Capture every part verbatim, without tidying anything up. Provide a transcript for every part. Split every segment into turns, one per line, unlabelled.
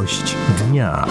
Gość dnia.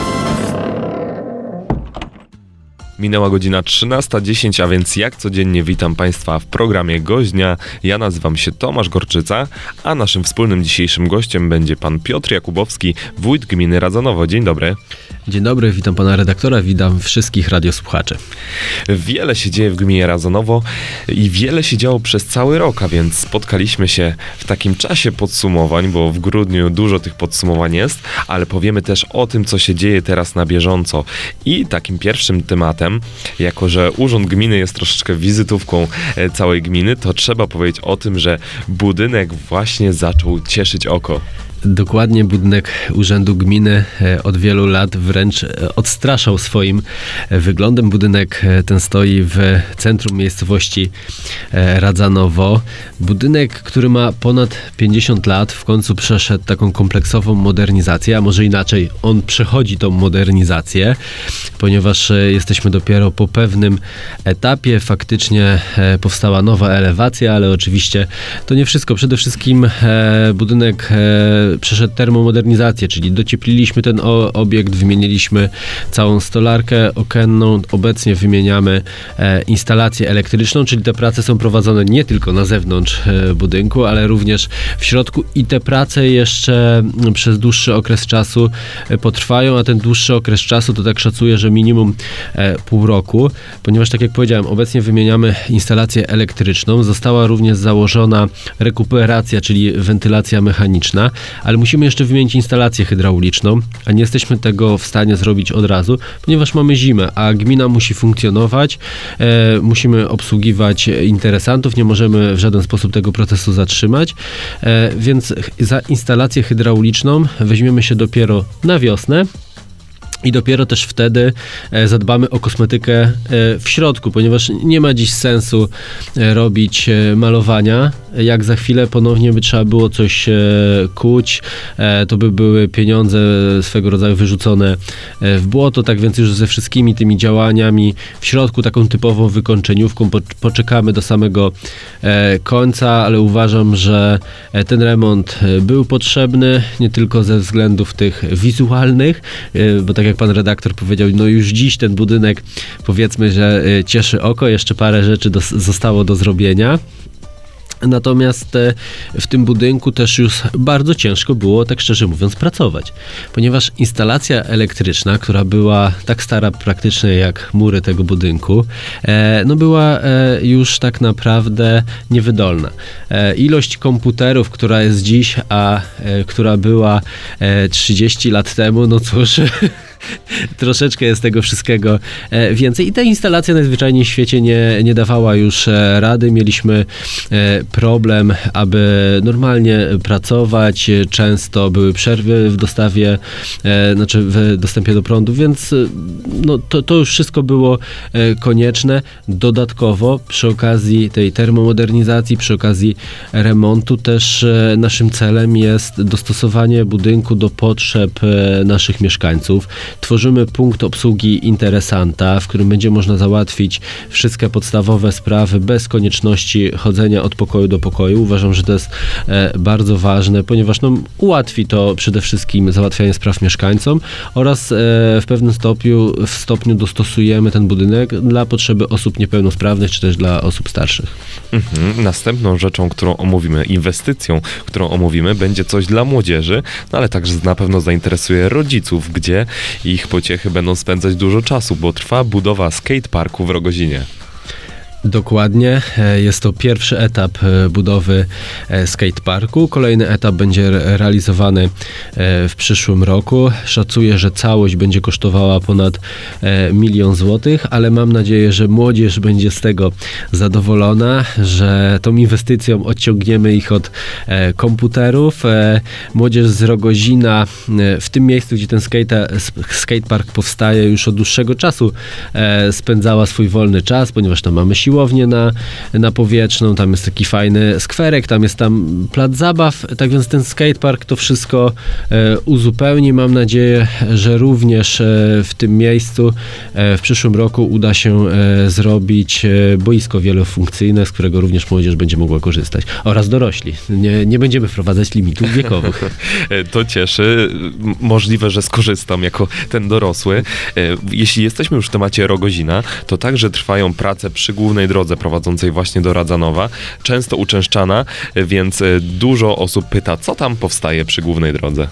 Minęła godzina trzynasta dziesięć, a więc jak codziennie witam Państwa w programie Gość Dnia. Ja nazywam się Tomasz Gorczyca, a naszym wspólnym dzisiejszym gościem będzie pan Piotr Jakubowski, wójt gminy Radzanowo. Dzień dobry.
Dzień dobry, witam pana redaktora, witam wszystkich radiosłuchaczy.
Wiele się dzieje w gminie Radzanowo i wiele się działo przez cały rok, a więc spotkaliśmy się w takim czasie podsumowań, bo w grudniu dużo tych podsumowań jest, ale powiemy też o tym, co się dzieje teraz na bieżąco. I takim pierwszym tematem, jako że urząd gminy jest troszeczkę wizytówką całej gminy, to trzeba powiedzieć o tym, że budynek właśnie zaczął cieszyć oko.
Dokładnie, budynek Urzędu Gminy od wielu lat wręcz odstraszał swoim wyglądem. Budynek ten stoi w centrum miejscowości Radzanowo. Budynek, który ma ponad pięćdziesiąt lat, w końcu przeszedł taką kompleksową modernizację, a może inaczej, on przechodzi tą modernizację, ponieważ jesteśmy dopiero po pewnym etapie. Faktycznie powstała nowa elewacja, ale oczywiście to nie wszystko. Przede wszystkim budynek przeszedł termomodernizację, czyli dociepliliśmy ten o, obiekt, wymieniliśmy całą stolarkę okienną, obecnie wymieniamy e, instalację elektryczną, czyli te prace są prowadzone nie tylko na zewnątrz e, budynku, ale również w środku i te prace jeszcze przez dłuższy okres czasu e, potrwają, a ten dłuższy okres czasu to tak szacuję, że minimum e, pół roku, ponieważ tak jak powiedziałem, obecnie wymieniamy instalację elektryczną, została również założona rekuperacja, czyli wentylacja mechaniczna, ale musimy jeszcze wymienić instalację hydrauliczną, a nie jesteśmy tego w stanie zrobić od razu, ponieważ mamy zimę, a gmina musi funkcjonować, e, musimy obsługiwać interesantów, nie możemy w żaden sposób tego procesu zatrzymać, e, więc za instalację hydrauliczną weźmiemy się dopiero na wiosnę. I dopiero też wtedy zadbamy o kosmetykę w środku, ponieważ nie ma dziś sensu robić malowania. Jak za chwilę ponownie by trzeba było coś kuć, to by były pieniądze swego rodzaju wyrzucone w błoto, tak więc już ze wszystkimi tymi działaniami w środku, taką typową wykończeniówką poczekamy do samego końca, ale uważam, że ten remont był potrzebny, nie tylko ze względów tych wizualnych, bo tak jak jak pan redaktor powiedział, no już dziś ten budynek, powiedzmy, że cieszy oko, jeszcze parę rzeczy do, zostało do zrobienia. Natomiast w tym budynku też już bardzo ciężko było, tak szczerze mówiąc, pracować, ponieważ instalacja elektryczna, która była tak stara praktycznie jak mury tego budynku, no była już tak naprawdę niewydolna. Ilość komputerów, która jest dziś, a która była trzydzieści lat temu, no cóż... Troszeczkę jest tego wszystkiego więcej i ta instalacja najzwyczajniej w świecie nie, nie dawała już rady. Mieliśmy problem, aby normalnie pracować. Często były przerwy w dostawie, znaczy w dostępie do prądu, więc no, to, to już wszystko było konieczne. Dodatkowo przy okazji tej termomodernizacji, przy okazji remontu też naszym celem jest dostosowanie budynku do potrzeb naszych mieszkańców. Tworzymy punkt obsługi interesanta, w którym będzie można załatwić wszystkie podstawowe sprawy bez konieczności chodzenia od pokoju do pokoju. Uważam, że to jest e, bardzo ważne, ponieważ no, ułatwi to przede wszystkim załatwianie spraw mieszkańcom oraz e, w pewnym stopniu, w stopniu dostosujemy ten budynek dla potrzeby osób niepełnosprawnych, czy też dla osób starszych.
Mhm. Następną rzeczą, którą omówimy, inwestycją, którą omówimy, będzie coś dla młodzieży, no ale także na pewno zainteresuje rodziców, gdzie ich pociechy będą spędzać dużo czasu, bo trwa budowa skateparku w Rogozinie.
Dokładnie. Jest to pierwszy etap budowy skateparku. Kolejny etap będzie realizowany w przyszłym roku. Szacuję, że całość będzie kosztowała ponad milion złotych, ale mam nadzieję, że młodzież będzie z tego zadowolona, że tą inwestycją odciągniemy ich od komputerów. Młodzież z Rogozina w tym miejscu, gdzie ten skate, skatepark powstaje, już od dłuższego czasu spędzała swój wolny czas, ponieważ tam mamy siłę siłownię na, na Powietrzną, tam jest taki fajny skwerek, tam jest tam plac zabaw, tak więc ten skatepark to wszystko e, uzupełni. Mam nadzieję, że również e, w tym miejscu e, w przyszłym roku uda się e, zrobić e, boisko wielofunkcyjne, z którego również młodzież będzie mogła korzystać. Oraz dorośli. Nie, nie będziemy wprowadzać limitów wiekowych.
To cieszy. Możliwe, że skorzystam jako ten dorosły. Jeśli jesteśmy już w temacie Rogozina, to także trwają prace przy głównej drodze prowadzącej właśnie do Radzanowa. Często uczęszczana, więc dużo osób pyta, co tam powstaje przy głównej drodze.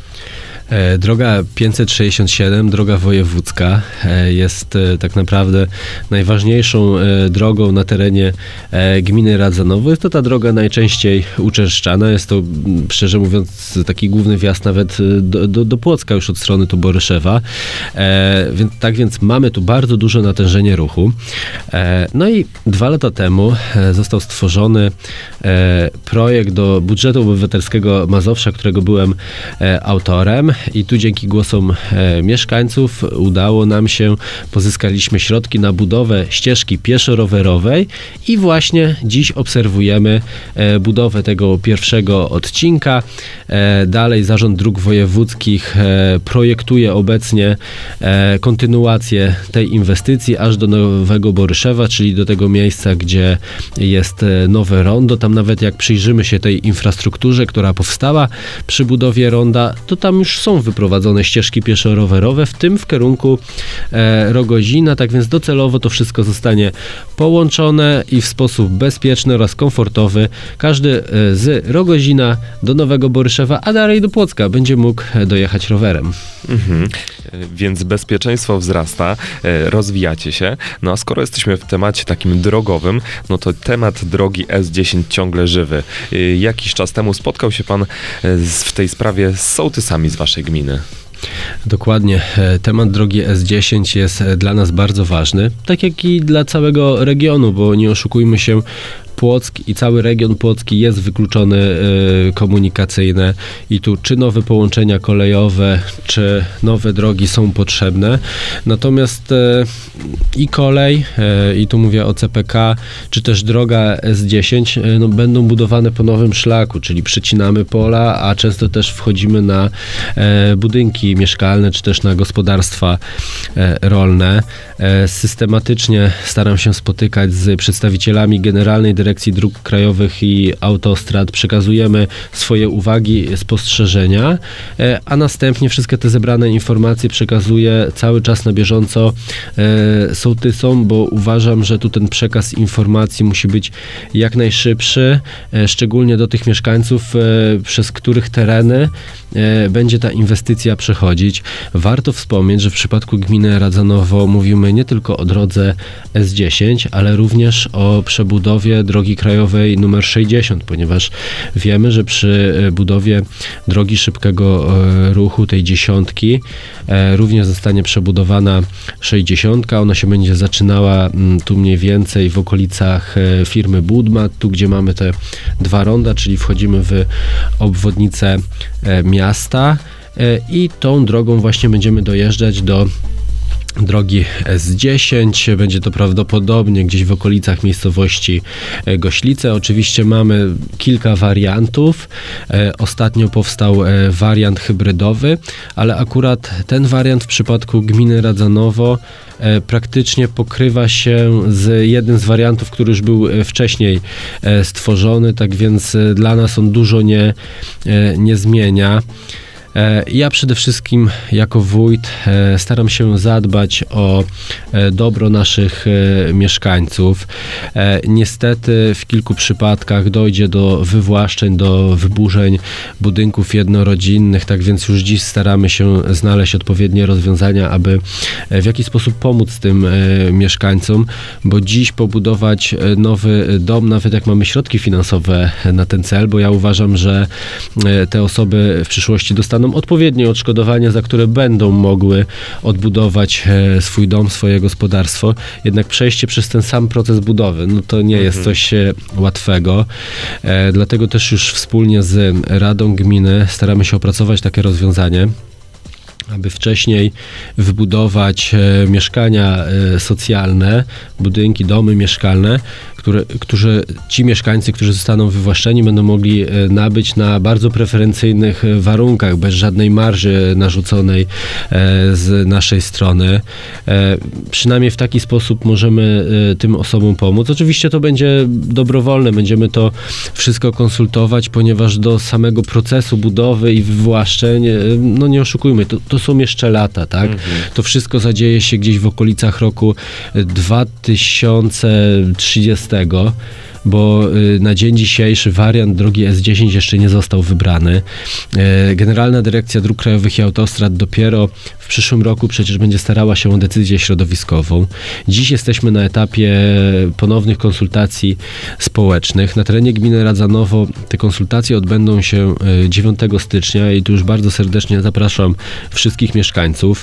Droga pięćset sześćdziesiąt siedem, droga wojewódzka, jest tak naprawdę najważniejszą drogą na terenie gminy Radzanowo. Jest to ta droga najczęściej uczęszczana. Jest to, szczerze mówiąc, taki główny wjazd nawet do, do, do Płocka już od strony tu Boryszewa. Więc, tak więc mamy tu bardzo duże natężenie ruchu. No i dwa lata temu został stworzony projekt do budżetu obywatelskiego Mazowsza, którego byłem autorem. I tu dzięki głosom e, mieszkańców udało nam się, pozyskaliśmy środki na budowę ścieżki pieszo-rowerowej i właśnie dziś obserwujemy e, budowę tego pierwszego odcinka. E, dalej Zarząd Dróg Wojewódzkich e, projektuje obecnie e, kontynuację tej inwestycji aż do Nowego Boryszewa, czyli do tego miejsca, gdzie jest e, nowe rondo. Tam nawet jak przyjrzymy się tej infrastrukturze, która powstała przy budowie ronda, to tam już są wyprowadzone ścieżki pieszo-rowerowe, w tym w kierunku e, Rogozina, tak więc docelowo to wszystko zostanie połączone i w sposób bezpieczny oraz komfortowy każdy e, z Rogozina do Nowego Boryszewa, a dalej do Płocka będzie mógł dojechać rowerem.
Mhm. Więc bezpieczeństwo wzrasta, e, rozwijacie się. No a skoro jesteśmy w temacie takim drogowym, no to temat drogi S dziesięć ciągle żywy. E, jakiś czas temu spotkał się pan e, z, w tej sprawie z sołtysami z waszej gminy.
Dokładnie. Temat drogi S dziesięć jest dla nas bardzo ważny, tak jak i dla całego regionu, bo nie oszukujmy się, Płock i cały region płocki jest wykluczony y, komunikacyjne i tu czy nowe połączenia kolejowe, czy nowe drogi są potrzebne. Natomiast y, i kolej, y, i tu mówię o C P K, czy też droga S dziesięć y, no, będą budowane po nowym szlaku, czyli przycinamy pola, a często też wchodzimy na y, budynki mieszkalne, czy też na gospodarstwa y, rolne. Y, systematycznie staram się spotykać z przedstawicielami Generalnej Dyrekcji Dyrekcji Dróg Krajowych i Autostrad, przekazujemy swoje uwagi, spostrzeżenia, a następnie wszystkie te zebrane informacje przekazuję cały czas na bieżąco sołtysom, bo uważam, że tu ten przekaz informacji musi być jak najszybszy, szczególnie do tych mieszkańców, przez których tereny będzie ta inwestycja przechodzić. Warto wspomnieć, że w przypadku gminy Radzanowo mówimy nie tylko o drodze S dziesięć, ale również o przebudowie drogi krajowej numer sześćdziesiąt, ponieważ wiemy, że przy budowie drogi szybkiego ruchu, tej dziesiątki, również zostanie przebudowana sześćdziesiątka. Ona się będzie zaczynała tu mniej więcej w okolicach firmy Budmat, tu gdzie mamy te dwa ronda, czyli wchodzimy w obwodnicę miasta i tą drogą właśnie będziemy dojeżdżać do drogi S dziesięć. Będzie to prawdopodobnie gdzieś w okolicach miejscowości Goślice. Oczywiście mamy kilka wariantów. Ostatnio powstał wariant hybrydowy, ale akurat ten wariant w przypadku gminy Radzanowo praktycznie pokrywa się z jednym z wariantów, który już był wcześniej stworzony, tak więc dla nas on dużo nie, nie zmienia. Ja przede wszystkim jako wójt staram się zadbać o dobro naszych mieszkańców. Niestety w kilku przypadkach dojdzie do wywłaszczeń, do wyburzeń budynków jednorodzinnych, tak więc już dziś staramy się znaleźć odpowiednie rozwiązania, aby w jakiś sposób pomóc tym mieszkańcom, bo dziś pobudować nowy dom, nawet jak mamy środki finansowe na ten cel, bo ja uważam, że te osoby w przyszłości dostaną odpowiednie odszkodowania, za które będą mogły odbudować swój dom, swoje gospodarstwo. Jednak przejście przez ten sam proces budowy, no to nie jest coś łatwego. E, dlatego też już wspólnie z Radą Gminy staramy się opracować takie rozwiązanie, aby wcześniej wybudować e, mieszkania e, socjalne, budynki, domy mieszkalne, które, którzy, ci mieszkańcy, którzy zostaną wywłaszczeni, będą mogli e, nabyć na bardzo preferencyjnych e, warunkach, bez żadnej marży narzuconej e, z naszej strony. E, przynajmniej w taki sposób możemy e, tym osobom pomóc. Oczywiście to będzie dobrowolne, będziemy to wszystko konsultować, ponieważ do samego procesu budowy i wywłaszczeń, e, no nie oszukujmy, to, to są jeszcze lata, tak? Mhm. To wszystko zadzieje się gdzieś w okolicach roku dwa tysiące trzydziestego, bo na dzień dzisiejszy wariant drogi S dziesięć jeszcze nie został wybrany. Generalna Dyrekcja Dróg Krajowych i Autostrad dopiero w przyszłym roku przecież będzie starała się o decyzję środowiskową. Dziś jesteśmy na etapie ponownych konsultacji społecznych. Na terenie gminy Radzanowo te konsultacje odbędą się dziewiątego stycznia i tu już bardzo serdecznie zapraszam wszystkich mieszkańców.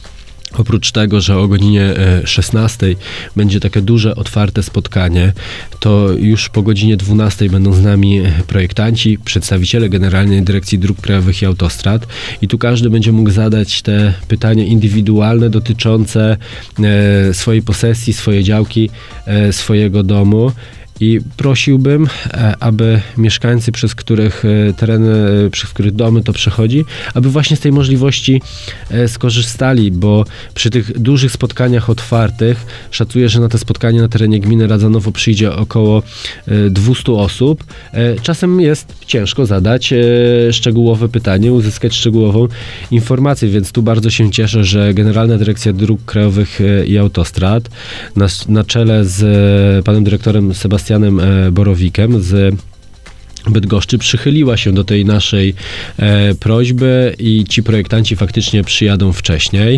Oprócz tego, że o godzinie szesnastej będzie takie duże, otwarte spotkanie, to już po godzinie dwunastej będą z nami projektanci, przedstawiciele Generalnej Dyrekcji Dróg Krajowych i Autostrad i tu każdy będzie mógł zadać te pytania indywidualne dotyczące e, swojej posesji, swojej działki, e, swojego domu. I prosiłbym, aby mieszkańcy, przez których tereny, przez których domy to przechodzi, aby właśnie z tej możliwości skorzystali, bo przy tych dużych spotkaniach otwartych szacuję, że na te spotkanie na terenie gminy Radzanowo przyjdzie około dwieście osób. Czasem jest ciężko zadać szczegółowe pytanie, uzyskać szczegółową informację, więc tu bardzo się cieszę, że Generalna Dyrekcja Dróg Krajowych i Autostrad na, na czele z panem dyrektorem Sebastianem Borowikiem z Bydgoszczy przychyliła się do tej naszej e, prośby i ci projektanci faktycznie przyjadą wcześniej.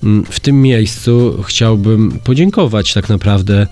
W tym miejscu chciałbym podziękować tak naprawdę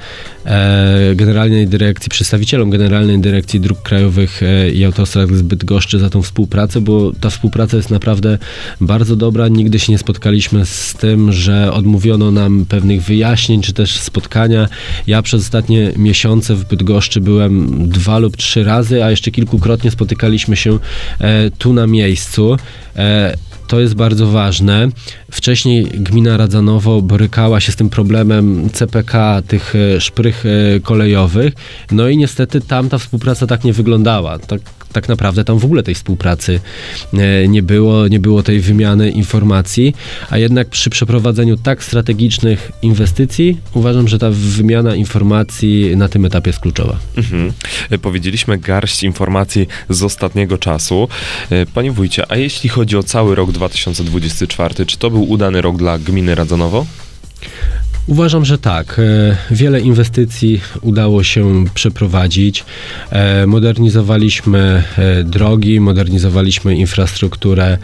e, Generalnej Dyrekcji, przedstawicielom Generalnej Dyrekcji Dróg Krajowych e, i Autostrad z Bydgoszczy za tą współpracę, bo ta współpraca jest naprawdę bardzo dobra. Nigdy się nie spotkaliśmy z tym, że odmówiono nam pewnych wyjaśnień, czy też spotkania. Ja przez ostatnie miesiące w Bydgoszczy byłem dwa lub trzy razy, a jeszcze kilkukrotnie spotykaliśmy się e, tu na miejscu. E, to jest bardzo ważne. Wcześniej gmina Radzanowo borykała się z tym problemem C P K, tych e, szprych e, kolejowych. No i niestety tam ta współpraca tak nie wyglądała. Tak, tak naprawdę tam w ogóle tej współpracy e, nie było, nie było tej wymiany informacji, a jednak przy przeprowadzeniu tak strategicznych inwestycji uważam, że ta wymiana informacji na tym etapie jest kluczowa.
Mhm. Powiedzieliśmy garść informacji z ostatniego czasu. Panie wójcie, a jeśli chodzi o cały rok dwa tysiące dwudziesty czwarty, czy to był udany rok dla gminy Radzanowo?
Uważam, że tak. Wiele inwestycji udało się przeprowadzić. Modernizowaliśmy drogi, modernizowaliśmy infrastrukturę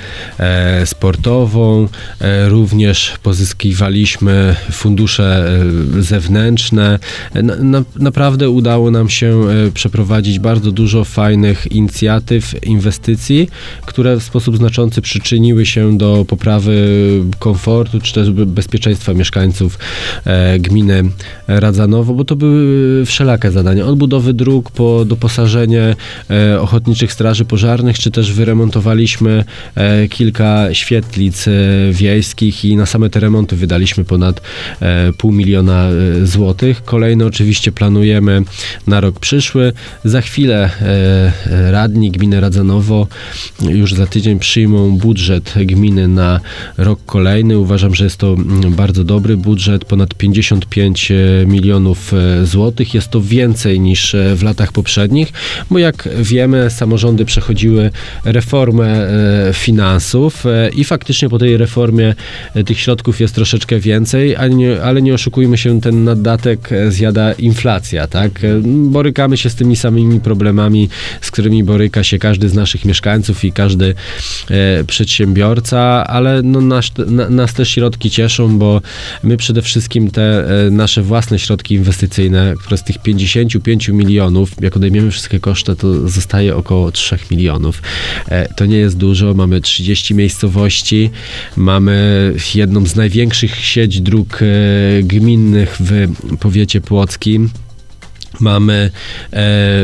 sportową, również pozyskiwaliśmy fundusze zewnętrzne. Na, na, naprawdę udało nam się przeprowadzić bardzo dużo fajnych inicjatyw, inwestycji, które w sposób znaczący przyczyniły się do poprawy komfortu czy też bezpieczeństwa mieszkańców gminy Radzanowo, bo to były wszelakie zadania. Od budowy dróg po doposażenie e, ochotniczych straży pożarnych, czy też wyremontowaliśmy e, kilka świetlic e, wiejskich i na same te remonty wydaliśmy ponad e, pół miliona e, złotych. Kolejne oczywiście planujemy na rok przyszły. Za chwilę e, radni gminy Radzanowo już za tydzień przyjmą budżet gminy na rok kolejny. Uważam, że jest to bardzo dobry budżet, ponad pięćdziesiąt pięć milionów złotych. Jest to więcej niż w latach poprzednich, bo jak wiemy, samorządy przechodziły reformę finansów i faktycznie po tej reformie tych środków jest troszeczkę więcej, ale nie, ale nie oszukujmy się, ten naddatek zjada inflacja, tak? Borykamy się z tymi samymi problemami, z którymi boryka się każdy z naszych mieszkańców i każdy przedsiębiorca, ale no nas, na, nas te środki cieszą, bo my przede wszystkim te nasze własne środki inwestycyjne, które z tych pięćdziesięciu pięciu milionów, jak odejmiemy wszystkie koszty, to zostaje około trzech milionów. To nie jest dużo, mamy trzydzieści miejscowości, mamy jedną z największych sieć dróg gminnych w powiecie płockim, mamy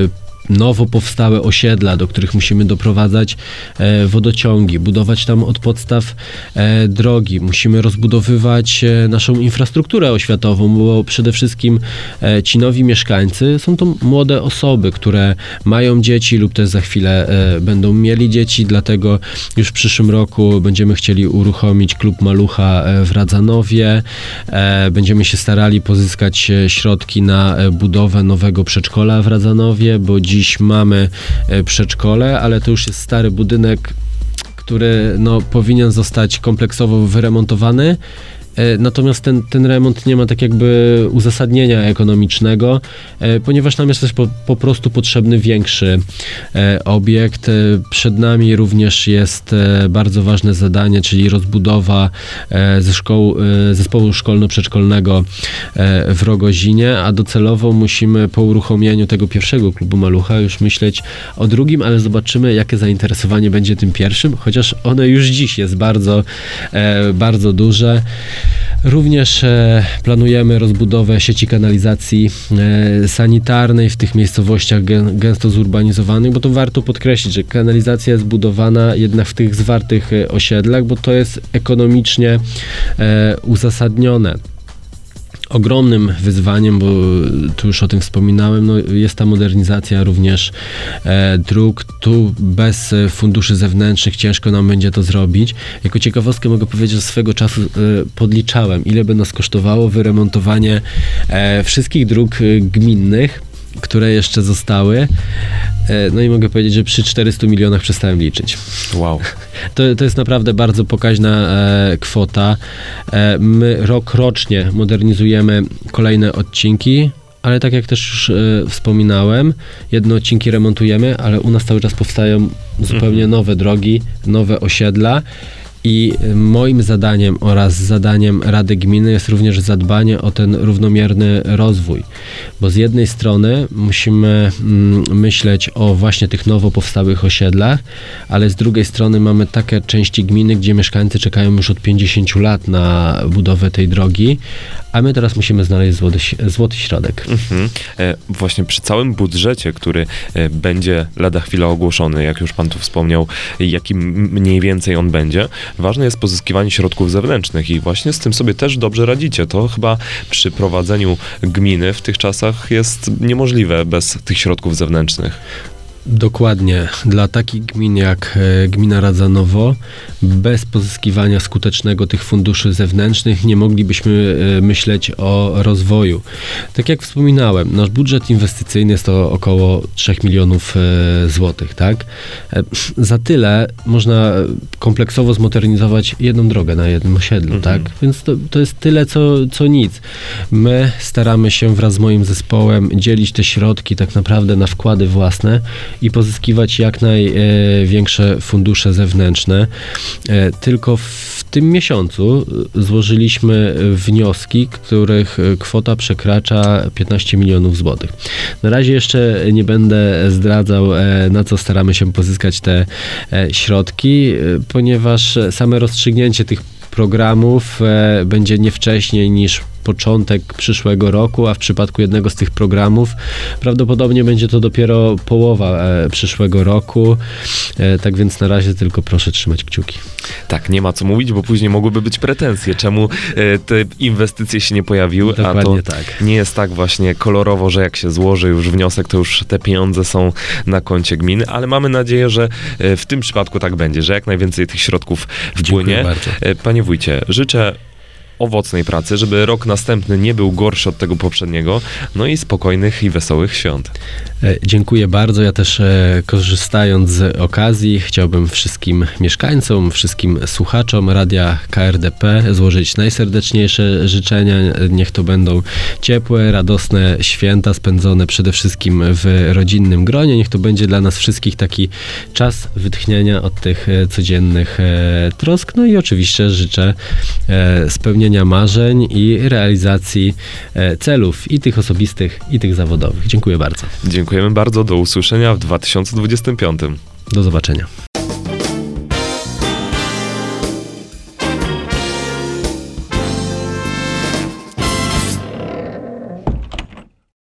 nowo powstałe osiedla, do których musimy doprowadzać e, wodociągi, budować tam od podstaw e, drogi. Musimy rozbudowywać e, naszą infrastrukturę oświatową, bo przede wszystkim e, ci nowi mieszkańcy są to młode osoby, które mają dzieci lub też za chwilę e, będą mieli dzieci, dlatego już w przyszłym roku będziemy chcieli uruchomić klub Malucha e, w Radzanowie. E, będziemy się starali pozyskać e, środki na e, budowę nowego przedszkola w Radzanowie, bo dziś mamy przedszkole, ale to już jest stary budynek, który no, powinien zostać kompleksowo wyremontowany. Natomiast ten, ten remont nie ma tak jakby uzasadnienia ekonomicznego, ponieważ nam jest też po, po prostu potrzebny większy obiekt. Przed nami również jest bardzo ważne zadanie, czyli rozbudowa ze szkoł, zespołu szkolno-przedszkolnego w Rogozinie, a docelowo musimy po uruchomieniu tego pierwszego klubu Malucha już myśleć o drugim, ale zobaczymy, jakie zainteresowanie będzie tym pierwszym, chociaż one już dziś jest bardzo, bardzo duże. Również e, planujemy rozbudowę sieci kanalizacji e, sanitarnej w tych miejscowościach gę, gęsto zurbanizowanych, bo to warto podkreślić, że kanalizacja jest budowana jednak w tych zwartych e, osiedlach, bo to jest ekonomicznie e, uzasadnione. Ogromnym wyzwaniem, bo tu już o tym wspominałem, no jest ta modernizacja również e, dróg. Tu bez funduszy zewnętrznych ciężko nam będzie to zrobić. Jako ciekawostkę mogę powiedzieć, że swego czasu e, podliczałem, ile by nas kosztowało wyremontowanie e, wszystkich dróg e, gminnych, które jeszcze zostały. No i mogę powiedzieć, że przy czterystu milionach przestałem liczyć.
Wow.
To, to jest naprawdę bardzo pokaźna e, kwota. E, my rok rocznie modernizujemy kolejne odcinki, ale tak jak też już e, wspominałem, jedne odcinki remontujemy, ale u nas cały czas powstają zupełnie mhm. nowe drogi, nowe osiedla. I moim zadaniem oraz zadaniem Rady Gminy jest również zadbanie o ten równomierny rozwój, bo z jednej strony musimy mm, myśleć o właśnie tych nowo powstałych osiedlach, ale z drugiej strony mamy takie części gminy, gdzie mieszkańcy czekają już od pięćdziesięciu lat na budowę tej drogi, a my teraz musimy znaleźć złoty, złoty środek.
Mhm. E, właśnie przy całym budżecie, który e, będzie lada chwila ogłoszony, jak już pan tu wspomniał, jaki mniej więcej on będzie, ważne jest pozyskiwanie środków zewnętrznych i właśnie z tym sobie też dobrze radzicie. To chyba przy prowadzeniu gminy w tych czasach jest niemożliwe bez tych środków zewnętrznych.
Dokładnie. Dla takich gmin jak e, gmina Radzanowo, bez pozyskiwania skutecznego tych funduszy zewnętrznych nie moglibyśmy e, myśleć o rozwoju. Tak jak wspominałem, nasz budżet inwestycyjny jest to około trzech milionów e, złotych, tak? E, za tyle można kompleksowo zmodernizować jedną drogę na jednym osiedlu, mhm. tak? Więc to, to jest tyle, co, co nic. My staramy się wraz z moim zespołem dzielić te środki tak naprawdę na wkłady własne i pozyskiwać jak największe fundusze zewnętrzne. Tylko w tym miesiącu złożyliśmy wnioski, których kwota przekracza piętnaście milionów złotych. Na razie jeszcze nie będę zdradzał, na co staramy się pozyskać te środki, ponieważ same rozstrzygnięcie tych programów będzie nie wcześniej niż początek przyszłego roku, a w przypadku jednego z tych programów prawdopodobnie będzie to dopiero połowa e, przyszłego roku. E, tak więc na razie tylko proszę trzymać kciuki.
Tak, nie ma co mówić, bo później mogłyby być pretensje, czemu e, te inwestycje się nie pojawiły,
Dokładnie
a to
tak.
Nie jest tak właśnie kolorowo, że jak się złoży już wniosek, to już te pieniądze są na koncie gminy, ale mamy nadzieję, że e, w tym przypadku tak będzie, że jak najwięcej tych środków wpłynie.
Dziękuję bardzo.
E, Panie wójcie, życzę owocnej pracy, żeby rok następny nie był gorszy od tego poprzedniego, no i spokojnych i wesołych świąt.
Dziękuję bardzo. Ja też e, korzystając z okazji chciałbym wszystkim mieszkańcom, wszystkim słuchaczom Radia K R D P złożyć najserdeczniejsze życzenia. Niech to będą ciepłe, radosne święta spędzone przede wszystkim w rodzinnym gronie. Niech to będzie dla nas wszystkich taki czas wytchnienia od tych codziennych e, trosk. No i oczywiście życzę e, spełnienia marzeń i realizacji e, celów i tych osobistych, i tych zawodowych. Dziękuję bardzo.
Dziękujemy bardzo. Do usłyszenia w dwa tysiące dwudziestym piątym.
Do zobaczenia.